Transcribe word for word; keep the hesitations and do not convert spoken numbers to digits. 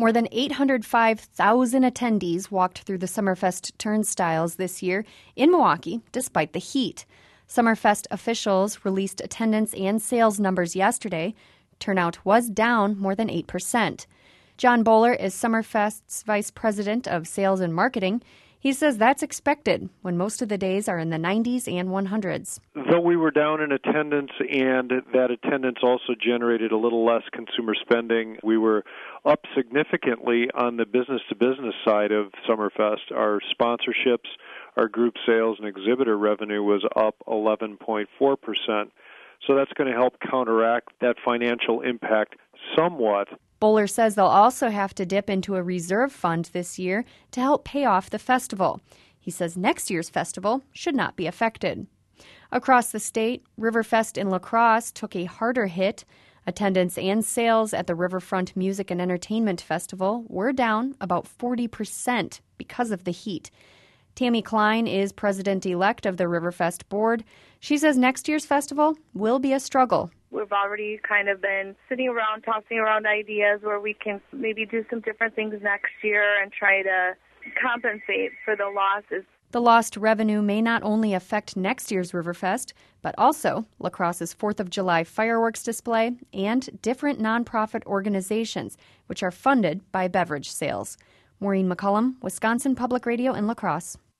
More than eight hundred five thousand attendees walked through the Summerfest turnstiles this year in Milwaukee, despite the heat. Summerfest officials released attendance and sales numbers yesterday. Turnout was down more than eight percent. John Bowler is Summerfest's vice president of sales and marketing. He says that's expected when most of the days are in the nineties and one hundreds. Though we were down in attendance and that attendance also generated a little less consumer spending, we were up significantly on the business-to-business side of Summerfest. Our sponsorships, our group sales, and exhibitor revenue was up eleven point four percent. So that's going to help counteract that financial impact somewhat. Bowler says they'll also have to dip into a reserve fund this year to help pay off the festival. He says next year's festival should not be affected. Across the state, Riverfest in La Crosse took a harder hit. Attendance and sales at the Riverfront Music and Entertainment Festival were down about forty percent because of the heat. Tammy Klein is president-elect of the Riverfest board. She says next year's festival will be a struggle. We've already kind of been sitting around, tossing around ideas where we can maybe do some different things next year and try to compensate for the losses. The lost revenue may not only affect next year's Riverfest, but also La Crosse's fourth of July fireworks display and different nonprofit organizations, which are funded by beverage sales. Maureen McCullum, Wisconsin Public Radio in La Crosse.